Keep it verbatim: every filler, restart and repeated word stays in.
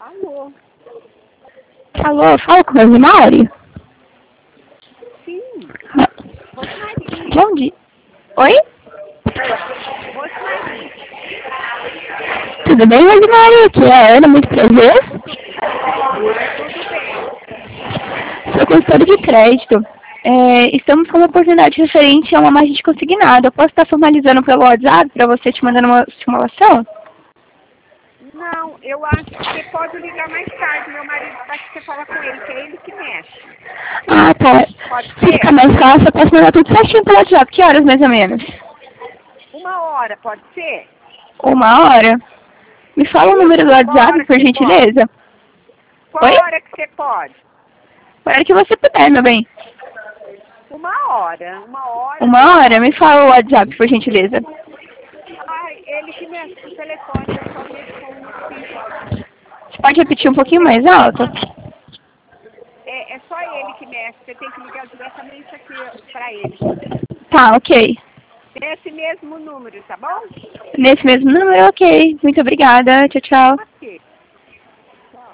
Alô? Alô, fala com a Rosemary? Sim. Ah, Rosemary. Bom dia. Oi? Rosemary. Tudo bem, Rosemary? Aqui é a Ana, muito prazer. Tudo bem. Sou consultora de crédito. É, estamos com uma oportunidade referente a uma margem de consignado. Eu posso estar formalizando pelo WhatsApp para você te mandando uma simulação? Não, eu acho que você pode ligar mais tarde. Meu marido está aqui, você fala com ele, que é ele que mexe. Ah, tá. Pode Se ser? ficar mais fácil, eu posso mandar tudo certinho pelo WhatsApp. Que horas, mais ou menos? Uma hora, pode ser? Uma hora? Me fala o número do Isso, qual WhatsApp, hora por que você pode? gentileza. Qual Oi? hora que você pode? A hora que você puder, meu bem. Uma hora. Uma hora. Uma hora? Me fala o WhatsApp, por gentileza. Ai, ele que mexe com o telefone, eu só mexo com o fixo. Você pode repetir um pouquinho mais alto? É, é só ele que mexe, você tem que ligar diretamente aqui para ele. Tá, ok. Nesse mesmo número, tá bom? Nesse mesmo número, ok. Muito obrigada. Tchau, tchau.